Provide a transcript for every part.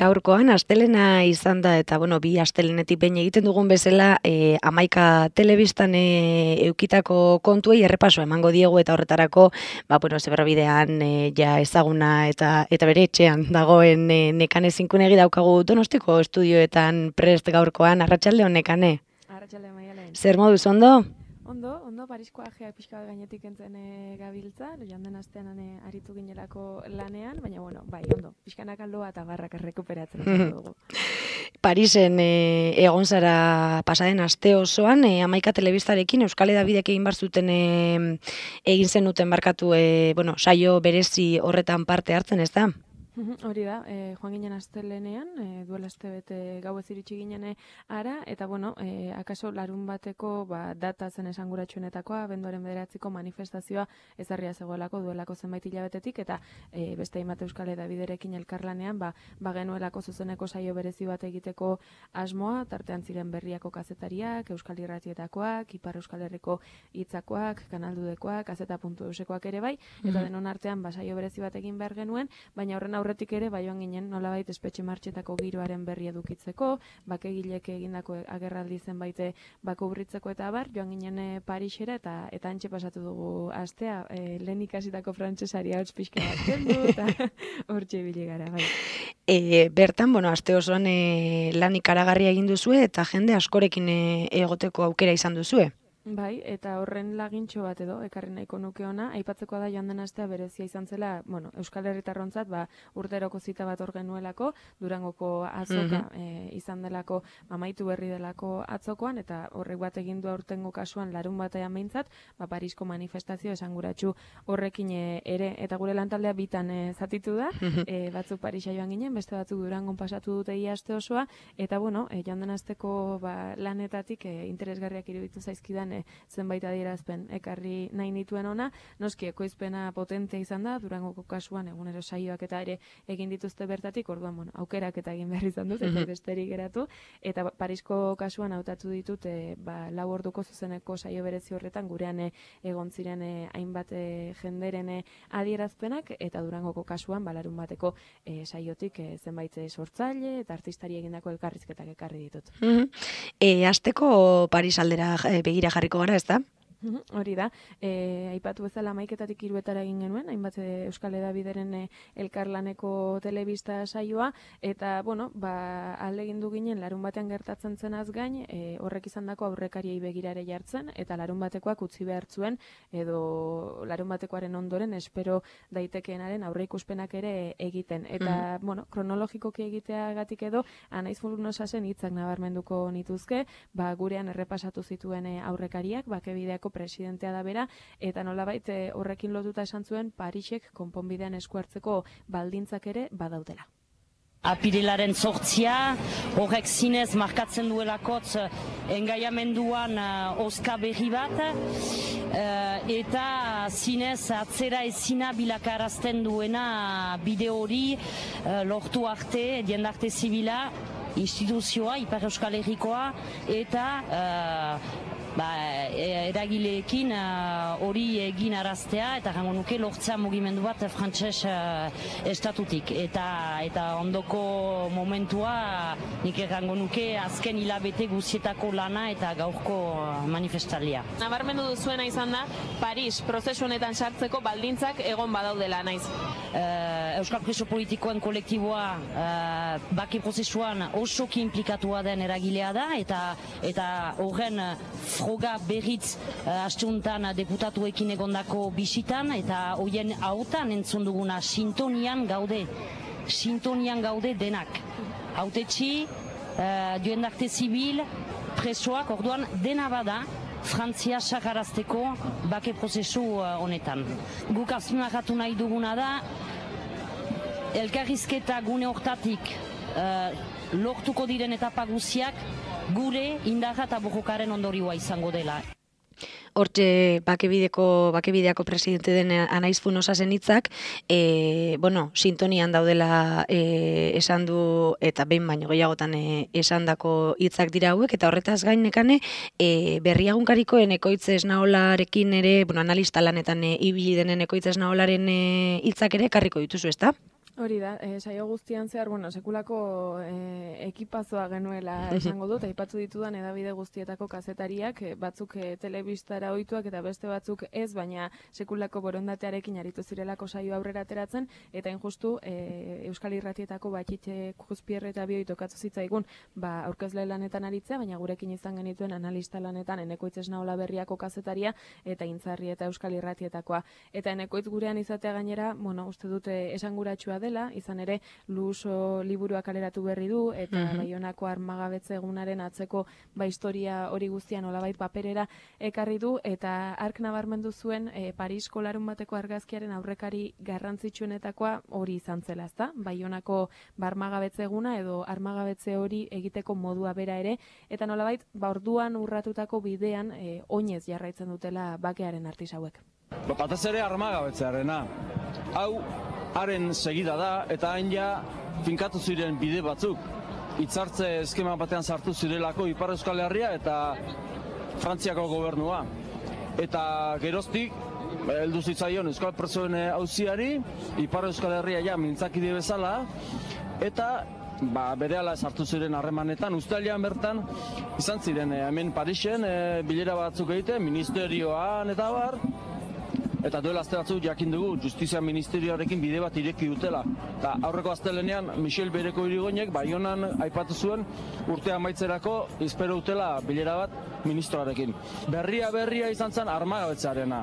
gaurkoan astelena izan da eta bi astelenetik behin egiten dugun bezala 11 telebistan eukitako kontuei errepaso emango diegu eta horretarako Zebrabidean ja ezaguna eta bere etxean dagoen Nekane Zinkunegi daukagu Donostiko estudioetan prest gaurkoan. Arratsalde on, Nekane. Arratsalde, Maialen. Zer moduz, ondo? Ondo, Parisko ajeak pixka bat gainetik entzen gabiltza, joan den astean aritu ginelako lanean, baina bai, ondo, pixkanak aldoa eta barrak errekuperatzen dugu. Parisen egon zara pasaden aste osoan, 11 telebistarekin Euskal Hedabidek egin bar zuten egin zenuten barkatu, saio berezi horretan parte hartzen, ez da? Hori da, joan ginen astelenean, duela astebete gauez iritsi ginen ara, eta akaso larun bateko data zen esanguratsuenetakoa, abenduaren 9ko manifestazioa ezarria zegoelako duelako zenbait hilabetetik, eta beste hainbat Euskal Hedabiderekin elkarlanean, genuelako zuzeneko saio berezi bat egiteko asmoa, tartean ziren Berriako kazetariak, Euskal Irratietakoak, Ipar Euskal Herriko hitzakoak, Kanaldudekoak, Gazeta.eusekoak ere bai, eta denon artean saio berezi bat egin behar genuen, baina horren aurretik ere, joan ginen nolabait espetxe martxetako giroaren berri edukitzeko, bakegilek egindako agerraldi zenbaite urritzeko eta abar, joan ginen Parisera eta antxe pasatu dugu astea, lehen ikasitako frantsesari hauts pixka bat kendu, eta hortxe ibili gara, bai. Bertan, aste osoan lan ikaragarria egin duzue eta jende askorekin egoteko aukera izan duzue. Bai, eta horren lagintxo bat edo, ekarri nahiko nuke ona, aipatzeko da joan den astea berezia izan zela, Euskal Herritarrontzat, urteroko zita bat hor genuelako, Durangoko azoka izan delako, amaitu berri delako atzokoan, eta horrek bat egin du aurtengo kasuan larun batean behintzat, Parisko manifestazio esanguratsu horrekin ere, eta gure lantaldea bitan zatitu da, batzuk Parisa joan ginen, beste batzuk Durangon pasatu dute ia aste osoa, eta joan den asteko lanetatik interesgarriak iruditu zaizkidan zenbait adierazpen ekarri nahi nituen ona, noski ekoizpena potentea izan da, Durangoko kasuan egunero saioak eta ere egin dituzte bertatik, orduan aukerak eta egin behar izan dut, eta besterik geratu, eta Parisko kasuan hautatu ditut 4 orduko zuzeneko saio berezi horretan gurean egon ziren hainbat jenderen adierazpenak, eta Durangoko kasuan larun bateko saiotik zenbait sortzaile eta artistari egindako elkarrizketak ekarri ditut. Asteko Paris aldera begira jarriko gara, ez da? Hori da, aipatu bezala 11etatik 3etara egin genuen, hainbat Euskal Hedabideren elkarlaneko telebista saioa, eta, alde egin du ginen larun batean gertatzen zenaz gain, horrek izandako aurrekariei begirare jartzen, eta larun batekoak utzi behar zuen, edo larun batekoaren ondoren espero daitekeenaren aurreikuspenak ere egiten. Eta, kronologikoki egiteagatik edo, Anaiz Furnosasen hitzak nabarmenduko nituzke, gurean errepasatu zituen aurrekariak, Bakebideako presidentea da bera, eta nolabait horrekin lotuta esan zuen Parisek konponbidean esku hartzeko baldintzak ere badautela. Apirilaren 8, horrek zinez markatzen duelakotz engaiamenduan oska berri bat, eta zinez atzera ezina bilakarazten duena bide hori lortu arte, jendarte zibila, instituzioa, Ipar Euskal Herrikoa, eta eragileekin hori egin araztea, eta gango nuke lortzea mugimendu bat frantses estatutik. Eta ondoko momentua nik egango nuke azken hilabete guzietako lana eta gaurko manifestalia. Nabarmendu duzuena izan da, Paris prozesu honetan sartzeko baldintzak egon badaudela, naiz? Euskal Preso Politikoen kolektiboa bake prozesuan osoki implikatua den eragilea da, eta horren froga berriz asteuntan deputatuekin egondako bisitan, eta hoien hautan entzun duguna sintonian gaude denak. Hautetxi, jendarte zibil, presoak, orduan dena bada, Frantzia sakarazteko bake prozesu honetan. Guk azpimarratu nahi duguna da, elkarrizketa gune hortatik lortuko diren etapa guziak gure indarra eta borrokaren ondorioa izango dela. Hortxe bakebideako presidente den Anaiz Funosasen hitzak, sintonian daudela esan du, eta behin baino gehiagotan esandako hitzak dira hauek, eta horretaz gain Nekane, Berriagunkariko Ekoitz Esnaolarekin ere, analista lanetan ibili denen Ekoitz Esnaolaren hitzak ere ekarriko dituzu, ezta? Hori da, saio guztian zehar, sekulako ekipazoa genuela esango dut, aipatu ditudan edabide guztietako kazetariak, batzuk telebistara ohituak eta beste batzuk ez, baina sekulako borondatearekin aritu zirelako saio aurrera ateratzen, eta injustu Euskal Irratietako Batxitxe Kuzpierre eta Bioi tokatu zitzaigun, aurkezle lanetan aritzea, baina gurekin izan genituen analista lanetan Enekoitz Esnaola Berriako kazetaria eta Intzarri eta Euskal Irratietakoa. Eta Enekoitz gurean izatea gainera, uste dute esanguratsua dela, izan ere Luso liburua kaleratu berri du, eta Baionako armagabetze egunaren atzeko historia hori guztia nolabait paperera ekarri du, eta ark nabarmendu zuen Parisko larun bateko argazkiaren aurrekari garrantzitsuenetakoa hori izan zela, ezta? Baionako armagabetze eguna edo armagabetze hori egiteko modua bera ere, eta nolabait orduan urratutako bidean oinez jarraitzen dutela bakearen artisauek. Batez ere armagabetzearena. Hau haren segida da, eta hain ja finkatu ziren bide batzuk. Hitzartze eskema batean sartu zirelako Ipar Euskal Herria eta Frantziako gobernua. Eta geroztik, heldu zitzaion Euskal Presoen auziari, Ipar Euskal Herria ja mintzakide bezala, eta berehala sartu ziren harremanetan, uztailean bertan, izan ziren hemen Parisen bilera batzuk egiten, ministerioan eta bar, eta duela aste batzuk jakin dugu Justizia Ministerioarekin bide bat ireki dutela. Eta aurreko astelenean Michel Bereko Irigoinek Baionan aipatu zuen urte amaitzerako espero dutela bilera bat ministroarekin. Berria izan zen armagabetzearena.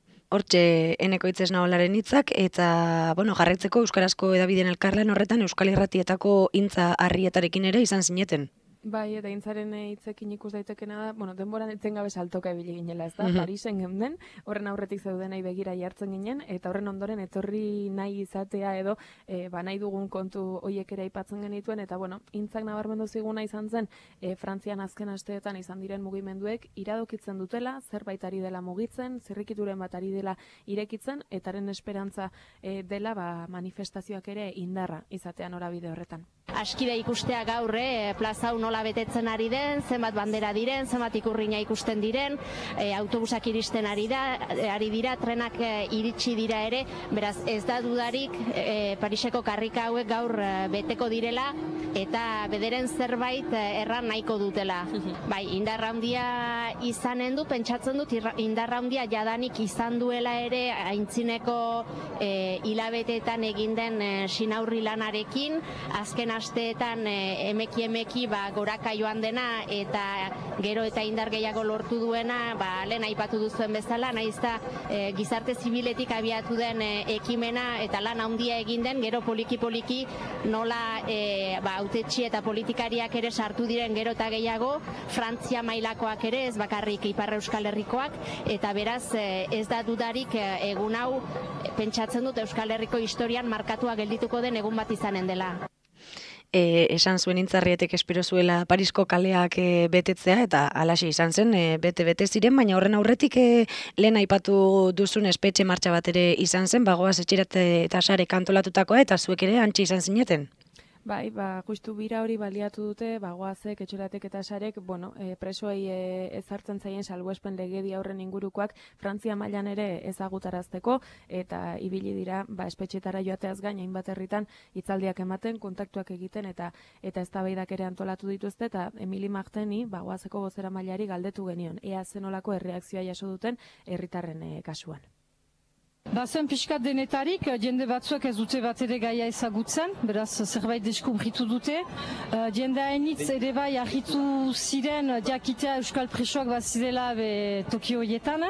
Hortxe Enekoitz Esnaolaren hitzak, eta jarraitzeko euskarazko hedabideen elkarlan horretan Euskal Irratietako Intza Arrietarekin ere izan zineten. Bai, eta Intzaren hitzekin ikus daitekena da, denboran etengabe saltoka ibili ginela, ez da? Parisen geunden, horren aurretik zeudenai begira jartzen ginen, eta horren ondoren etorri nahi izatea edo nahi dugun kontu hoiek ere aipatzen genituen, eta Intzak nabarmendu ziguna izan zen, Frantzian azken asteetan izan diren mugimenduek iradokitzen dutela, zerbait ari dela mugitzen, zirrikituren bat ari dela irekitzen, etaren esperantza dela manifestazioak ere indarra izatea norabide horretan. Askide ikustea gaur, plaza hau nola betetzen ari den, zenbat bandera diren, zenbat ikurrina ikusten diren, autobusak iristen ari dira, trenak iritsi dira ere, beraz ez da dudarik Pariseko karrika hauek gaur beteko direla, eta bederen zerbait erran nahiko dutela. Bai, indarra handia izanen du, pentsatzen dut, indarra handia jadanik izan duela ere, aintzineko hilabeteetan egin den sinaurri lanarekin, azken asteetan emeki goraka joan dena, eta gero eta indar gehiago lortu duena, lehen aipatu duzuen bezala, naizta gizarte zibiletik abiatu den ekimena eta lan handia egin den, gero poliki-poliki nola hautetsi eta politikariak ere sartu diren gero eta gehiago, Frantzia mailakoak ere, ez bakarrik Ipar Euskal Herrikoak, eta beraz ez da dudarik egun hau pentsatzen dut Euskal Herriko historian markatua geldituko den egun bat izanen dela. Esan zuen Intzarrietek espero zuela Parisko kaleak betetzea, eta halaxe izan zen, bete ziren, baina horren aurretik lehen aipatu duzun espetxe martxa bat ere izan zen, Goaz Etxerat eta Sare kantolatutakoa, eta zuek ere antxe izan zineten. Bai, justu bira hori baliatu dute, Goazek, Etxeratek eta Sarek, presoei ezartzen zaien salbuespen legedia horren ingurukoak Frantzia mailan ere ezagutarazteko, eta ibili dira, espetxetara joateaz gain, hainbat herritan hitzaldiak ematen, kontaktuak egiten, eta eztabaidak ere antolatu dituzte, eta Emili Marteni, Goazeko bozeramailari galdetu genion, ea zenolako erreakzioa jaso duten herritarren kasuan. Bazen pixkat denetarik, jende batzuek ez dute bat ere gaia ezagutzen, beraz zerbait deskubritu dute. Jende hainitz ere bai argitu ziren jakitea Euskal Presoak bat zirela toki horietan,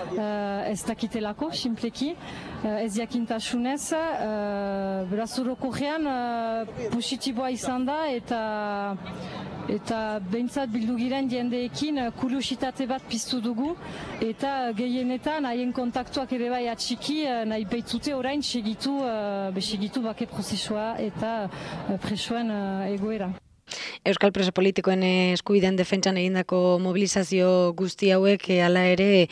ez dakitelako, simpleki, ez jakintasunez. Beraz orokorrean positiboa izan da, eta behintzat bildu giren jendeekin kuriositate bat piztu dugu, eta gehienetan haien kontaktuak ere bai atxiki nahi baitzute orain segitu bake prozesua eta presoen egoera. Euskal preso politikoen eskubideen defentsan egindako mobilizazio guzti hauek hala ere,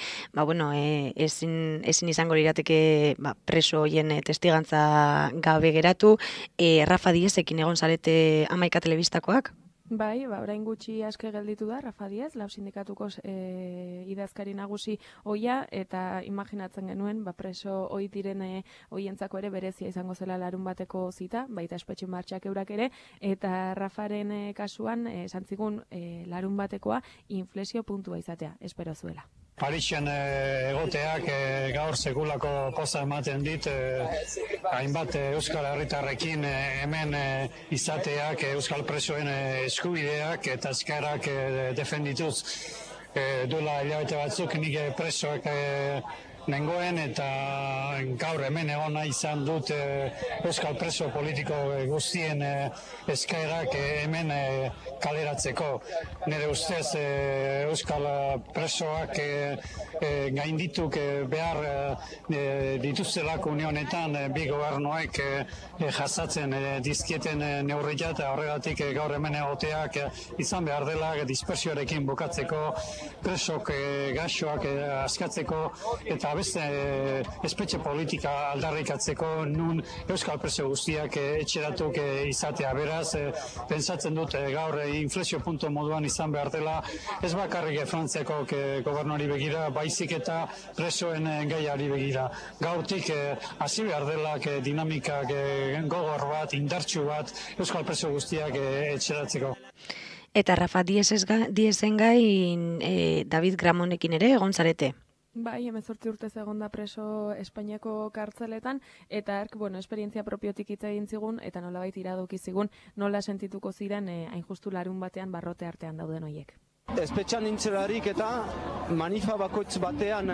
ezin izango lirateke preso hoien testigantza gabe geratu. Rafa Diezekin egon zarete 11 telebistakoak? Bai, orain gutxi aske gelditu da, Rafa Diez, Lab sindikatuko idazkari nagusi oia, eta imaginatzen genuen, preso ohi diren oientzako ere berezia izango zela larun bateko zita, baita espetxe martxak eurak ere, eta Rafaren kasuan, esan zigun larun batekoa inflexio puntua izatea, espero zuela. Parixen egoteak gaur sekulako poza ematen dit, hainbat euskal herritarrekin hemen izateak euskal presoen eskubideak eta eskaerak defendituz. Duela hilabete batzuk nik presoak nengoen eta gaur hemen egon nahi izan dut euskal preso politiko guztien eskaerak hemen kaleratzeko. Nire ustez euskal presoak gaindituk behar dituztelak unionetan bi gobernuek jasatzen dizkieten neurria eta horregatik gaur hemen egoteak izan behar dela dispersioarekin bukatzeko, presok gaxoak askatzeko eta beste espetxe politika aldarrikatzeko nun euskal preso guztiak etxeratuk izatea. Beraz, pentsatzen dut gaur inflexio punto moduan izan behar dela, ez bakarrik Frantziako gobernuari begira, baizik eta presoen gaiari begira. Gaurtik hasi behar dela dinamika gogor bat, indartsu bat, euskal preso guztiak etxeratzeko. Eta Rafa Diezen gain David Gramonekin ere egon zarete. Bai, 18 urtez egon da preso Espainiako kartzeletan, eta esperientzia propiotik hitz egin zigun, eta nolabait iradoki zigun, nola sentituko ziren hain justu larun batean barrote artean dauden hoiek. Espetxean nintzelarik eta manifa bakoitz batean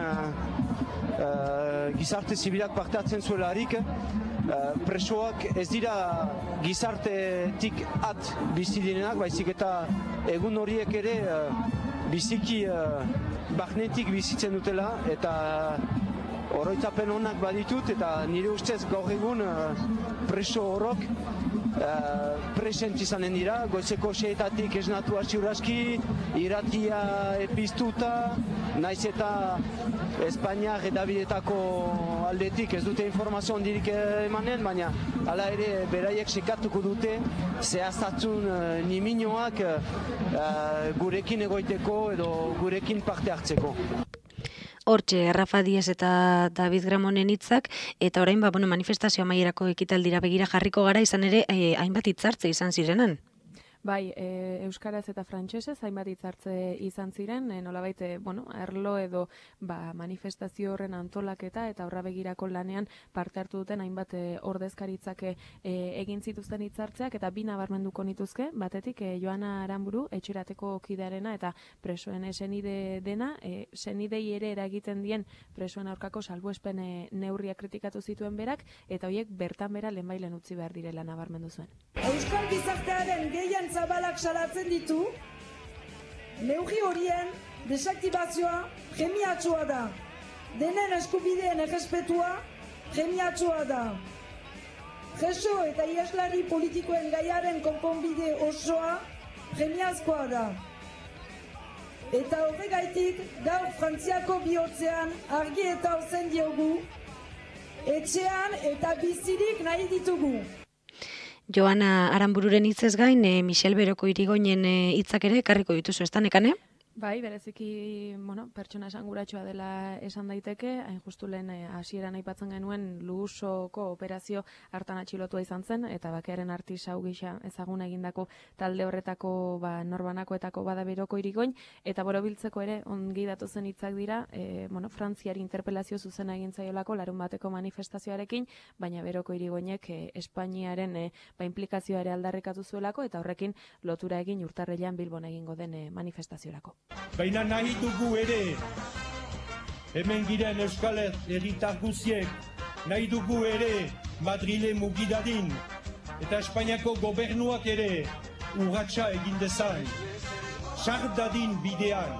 gizarte zibilak parte hartzen zuelarik, presoak ez dira gizartetik at bizi direnak, baizik eta egun horiek ere biziki bagnetik bizitzen dutela, eta oroitzapen onak baditut, eta nire ustez gaur egun preso horok present izanen dira, goizeko 6-etatik esnatu ziurazki, irratia epiztuta, naiz eta Espainiak edabidetako aldetik ez dute informazio handirik emanen, baina hala ere beraiek sekatuko dute zehaztatzun niminoak gurekin egoiteko edo gurekin parte hartzeko. Hortxe, Rafa Diez eta David Gramonen hitzak, eta orain manifestazio amaierako ekitaldira begira jarriko gara, izan ere hainbat hitzartze izan zirenan. Bai, euskaraz eta frantsesez hainbat hitzartze izan ziren, nolabait, erlo edo manifestazio horren antolaketa eta horra begirako lanean parte hartu duten hainbat ordezkaritzak egin zituzten hitzartzeak, eta bi nabarmenduko nituzke, batetik Joana Aranburu, etxerateko kidearena eta presoen senide dena, senidei ere eragiten dien presoen aurkako salbuespen neurriak kritikatu zituen berak, eta horiek bertan bera lehenbailen utzi behar direla nabarmendu zuen. Euskal gizartearen gehien zabalak salatzen ditu, neurri horien desaktibazioa premiatsua da. Denen eskubideen errespetua premiatsua da. Preso eta iheslari politikoen gaiaren konponbide osoa premiazkoa da. Eta horregaitik gaur Frantziako bihotzean argi eta ozen diogu, etxean eta bizirik nahi ditugu. Joana Aranbururen hitzez gain, Michel Beroko Irigoinen hitzak ere ekarriko dituzu, ez da, Nekane? Bai, bereziki, pertsona esanguratsua dela esan daiteke, hain justu lehen hasieran aipatzen genuen Luusoko operazio hartan atxilotua izan zen, eta bakearen artisau gisa ezagun egindako talde horretako norbanakoetako bada Beroko Irigoin, eta borobiltzeko ere ongi datozen hitzak dira, Frantziari interpelazio zuzena egin zaiolako larun bateko manifestazioarekin, baina Beroko Irigoinek Espainiaren implikazioa ere aldarrikatu zuelako, eta horrekin lotura egin urtarrilean Bilbon egingo den manifestaziorako. Baina nahi dugu ere, hemen giren euskal herritar guziek, nahi dugu ere Madrile mugidadin, eta Espainiako gobernuak ere urratsa egin dezan, sardadin bidean.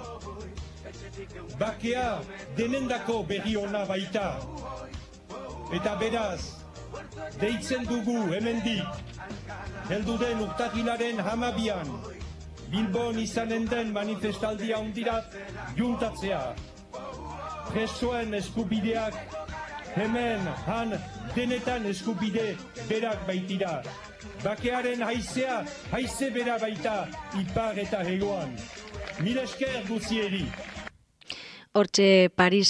Bakea denendako berri ona baita, eta beraz, deitzen dugu hemendik, heldu den urtarrilaren 12an, Bilbon izanen den manifestaldia hundirat juntatzea. Presoen eskubideak hemen han denetan eskubide berak baitira. bakearen haizea, haize bera baita ipar eta hegoan. Mil esker guzieri. Hortxe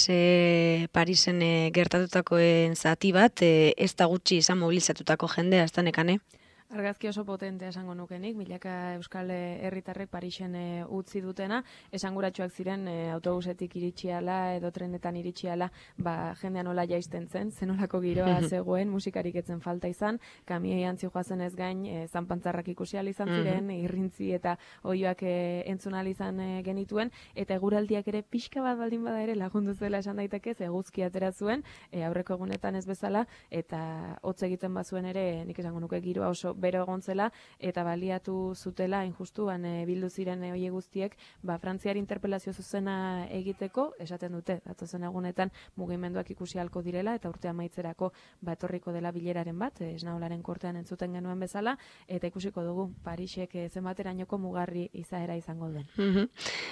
Parisen gertatutakoen zati bat, ez da gutxi izan mobilizatutako jendea, ez da nekane? Argazki oso potentea esango nukenik, milaka euskal herritarrek Parisen utzi dutena, esanguratsuak ziren autobusetik iritsiala edo trenetan iritsiala, jendea nola jaisten zen, zenolako giroa zegoen, musikarik etzen falta izan, kamioi antzi joazen ez gain, zanpantzarrak ikusi izan ziren, irrintzi eta oioak entzun izan genituen, eta eguraldiak ere pixka bat baldin bada ere lagundu zela esan daiteke, eguzki atera zuen, aurreko egunetan ez bezala, eta hotz egiten bazuen ere, nik esango nuke giroa oso bero egon zela, eta baliatu zutela, injustuan bildu ziren oie guztiek, Frantziar interpelazio zuzena egiteko, esaten dute, datozen egunetan mugimenduak ikusi halko direla, eta urte amaitzerako etorriko dela bileraren bat, esnaularen kortean entzuten genuen bezala, eta ikusiko dugu, Parisek zenbaterainoko mugarri izaera izango den.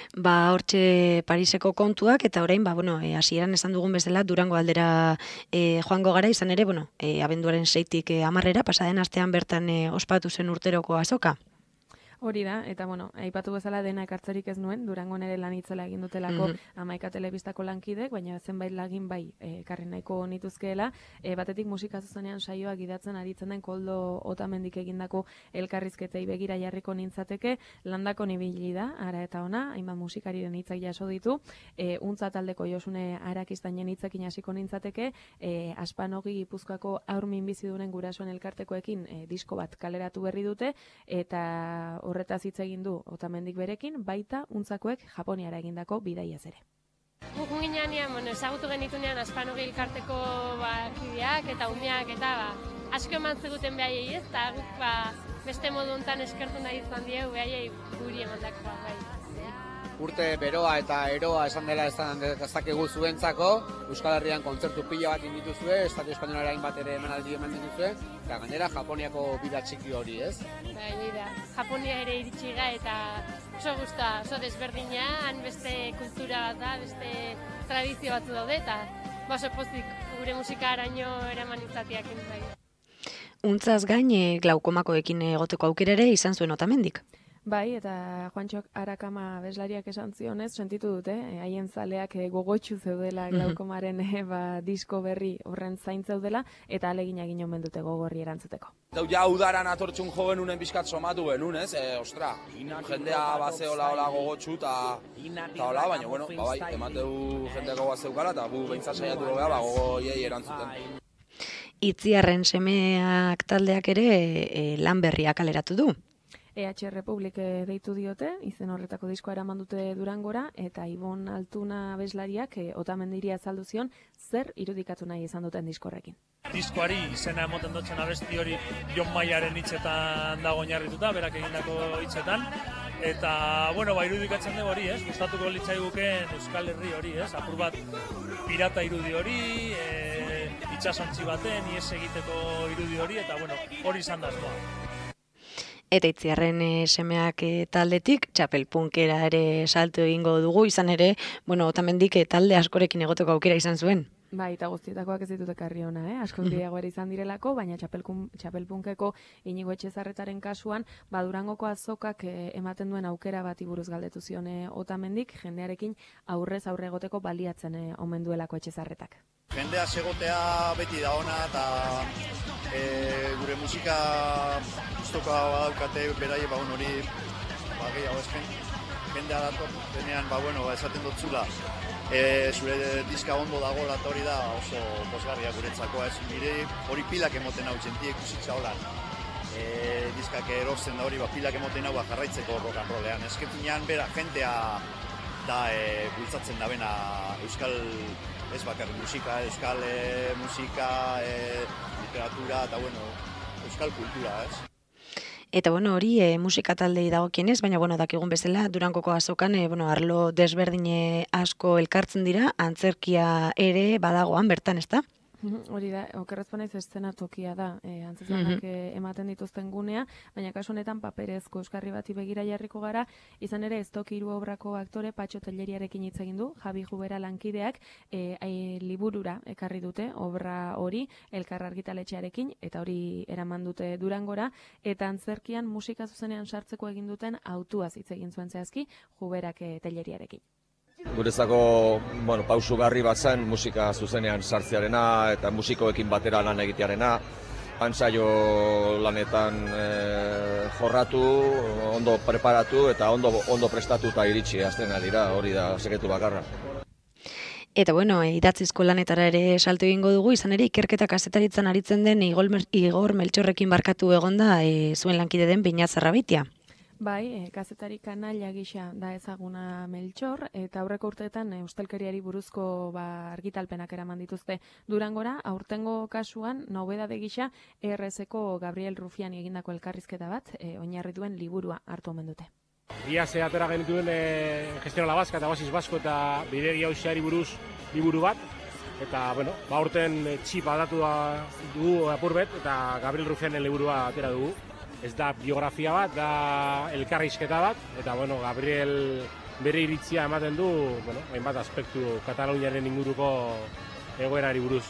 Hortxe Pariseko kontuak, eta orain, hasieran esan dugun bezala, Durango aldera joango gara, izan ere, abenduaren 6tik 10 pasaden astean bertan ospatu zen urteroko azoka. Hori da, eta aipatu bezala dena ekartzerik ez nuen, Durangon ere lan itzela egin dutelako 11 telebistako lankidek, baina zenbait lagin ekarri nahiko nituzkeela, batetik musika zuzenean saioak gidatzen aritzen den Koldo Otamendik egindako elkarrizketei begira jarriko nintzateke, landako nibili da, ara eta ona, hainbat musikariren hitzak jaso ditu, untza taldeko Josune Arakistainen hitzekin hasiko nintzateke, Aspanogi Gipuzkoako aurmin bizidunen gurasoen elkartekoekin disko bat kaleratu berri dute, eta horretaz hitz egin du Otamendik berekin, baita untzakoek Japoniara egindako bidaiaz ere. Guk ginean, ezagutu genitunean Aspanogi elkarteko kideak eta umeak eta asko eman zeguten behaiei ez, eta guk beste modu hontan eskertu nahi izan diegu behaiei guri emandako Urte beroa eta eroa esan dela ez dakigu zuentzako, Euskal Herrian kontzertu pila bat indituzue, Estatu Espainolera hainbat ere emanaldi eman dituzue, eta gainera Japoniako bida txiki hori, ez? Da, Japonia ere iritsi ga eta oso gusta, oso desberdina, han beste kultura bat da, beste tradizio batzu daude, eta oso pozik gure musika araño eraman izatiak entzai. Untzaz gain, glaukomakoekin egoteko aukera ere izan zuen Otamendik. Bai, eta Juantxok Arakama abeslariak esan zionez, sentitu dute, haien zaleak gogotsu zeudela glaukomaren disko berri horren zain zeudela, eta alegina egin omen dute gogorri erantzuteko. Ja udaran atortzun joven unen bizkat somatu genuen, ez? Ostra, jendea bazeola hola gogotsu eta hola, baina, bai, emateu jendeko bazeukala, eta gu behintzat saiatu gogea, gogoiei erantzuten. Itziarren semeak taldeak ere lan berriak kaleratu du. EH Republik deitu diote, izen horretako diskoa eraman dute Durangora, eta Ibon Altuna abeslariak Otamendiri azaldu zion zer irudikatu nahi izan duten diskorrekin. Diskoari izena emoten dutzen abesti hori Jon Maiaren hitzetan dago oinarrituta, berak egindako hitzetan, eta, irudikatzen dugu hori, ez? Gustatuko litzaiguken Euskal Herri hori, ez? Apur bat pirata irudi hori, itsasontzi baten, ihes egiteko irudi hori, eta, hori izan da asmoa. Eta Itziarren semeak taldetik, txapelpunkera ere salto egingo dugu, izan ere, Otamendik talde askorekin egoteko aukera izan zuen. Bai, eta guztietakoak ez ditut ekarri ona, asko handiago ere izan direlako, baina txapelpunkeko Inigo Etxezarretaren kasuan, Durangoko azokak ematen duen aukera bati buruz galdetu zion Otamendik, jendearekin aurrez aurre egoteko baliatzen omen duelako Etxezarretak. Jendea segotea beti da ona, eta gure musika guztoko badaukate beraie hori gehiago esken. Jendea dator denean, esaten dut zula, zure diska ondo dago eta hori da oso pozgarria guretzako, ez nire hori pilak emoten hau txentiek usitza holan. Diskak erosten da hori pilak emoten hau jarraitzeko rock and rollean. Esketinean bera jentea da bultzatzen da bena euskal, ez bakarrik musika, euskal musika, literatura eta euskal kultura, ez? Eta hori musika taldei dagokienez, baina dakigun bezala Durangoko azokan arlo desberdine asko elkartzen dira, antzerkia ere badagoan bertan, ezta? Hori da, okerrez banaiz eszenatokia da, antzeslanak ematen dituzten gunea, baina kasu honetan paperezko euskarri bati begira jarriko gara, izan ere ez toki 3 obrako aktore Patxo Telleriarekin hitz egin du, Javi Jubera lankideak liburura ekarri dute obra hori Elkar argitaletxearekin, eta hori eraman dute Durangora, eta antzerkian musika zuzenean sartzeko egin duten autuaz hitz egin zuen zehazki Juberak Telleriarekin. Guretzako, pausugarri bat zen musika zuzenean sartzearena eta musikoekin batera lan egitearena. Antzaio lanetan jorratu, ondo preparatu eta ondo prestatuta iritsi azten dira, hori da sekretu bakarra. Eta idatzizko lanetara ere salto egingo dugu, izan ere ikerketa kazetaritzan aritzen den Igor Meltxorrekin barkatu egonda zuen lankide den Beñat Zarrabitia. Bai, kazetari kanaila gisa da ezaguna Meltxor, eta aurreko urteetan ustelkeriari buruzko argitalpenak eraman dituzte Durangora. Aurtengo kasuan, nobedade gisa, ERS-eko Gabriel Rufiani egindako elkarrizketa bat, oinarri duen liburua hartu omen dute. Iaz atera genituen Gestión a la Vasca eta Oasis Basko eta bidegi hausiari buruz liburu bat, eta, aurten txip aldatu dugu apurbet, eta Gabriel Rufianen liburua atera dugu. Ez da biografia bat, da elkarrizketa bat, eta Gabriel bere iritzia ematen du, hainbat aspektu Kataluniaren inguruko egoerari buruz.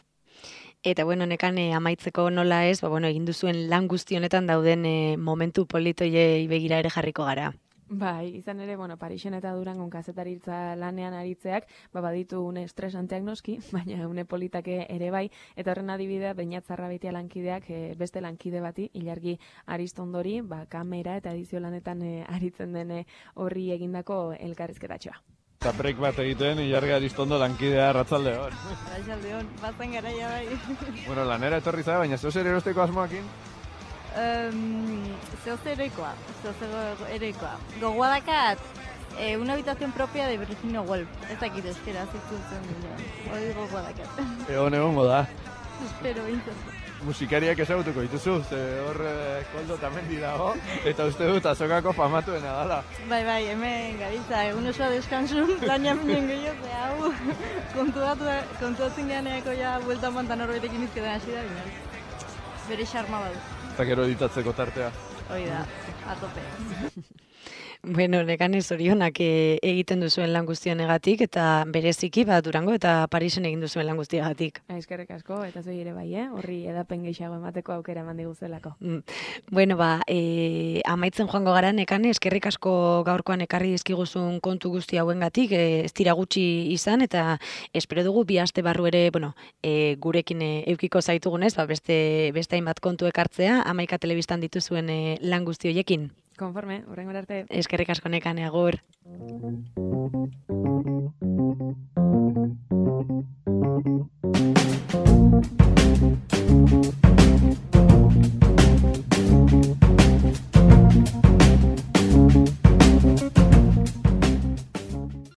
Eta nekan amaitzeko nola ez, egin duzuen lan guzti honetan dauden momentu politoiei begira ere jarriko gara. Bai, izan ere, Parisen eta Durangon kazetaritza lanean aritzeak, baditu une estresanteak noski, baina une politake ere bai, eta horren adibidea, Beñat Zarrabitia lankideak beste lankide bati, Ilargi Aristondori, kamera eta edizio lanetan aritzen den horri egindako elkarrizketatxoa. Eta break bat egiten, Ilargi Aristondo lankidea arratsaldeon. Arratsaldeon, bazen garaia bai. Lanera etorri zara, baina zeozer erosteko asmoakin? Zeozer erekoa. Gogoa dakat, una habitación propia de Virginia Woolf. Ez dakit eskera, zitzutzen dira. Hori gogoa dakat. Egongo da. Espero, bintzat. Musikariak ezagutuko dituzu, ze hor Koldo Tamendi dago, eta uste dut azokako famatuena dala. Bai, hemen gabiltza, egun osoa deskansun, laina minen gehiago, hau kontuatzen gehaneako ja bueltan bantan horbetekin izketan hasi da, bere xarma badu. Eta gero editatzeko tartea. Hoi da, atope. Nekan zorionak egiten duzuen lan guztionegatik, eta bereziki Durango eta Parisen egin duzuen lan guztiagatik. Eskerrik asko, eta zoi ere bai, horri edapen gehiago emateko aukera eman diguzelako. Amaitzen joango gara nekan, eskerrik asko gaurkoan ekarri dizkiguzun kontu guzti hauengatik, ez dira gutxi izan, eta espero dugu bi aste barru ere, gurekin eukiko zaitugunez, beste hainbat kontu ekartzea, Amaika Telebistan dituzuen lan guzti hoiekin. Konforme, hurrengora arte. Eskerrik asko nekan, agur.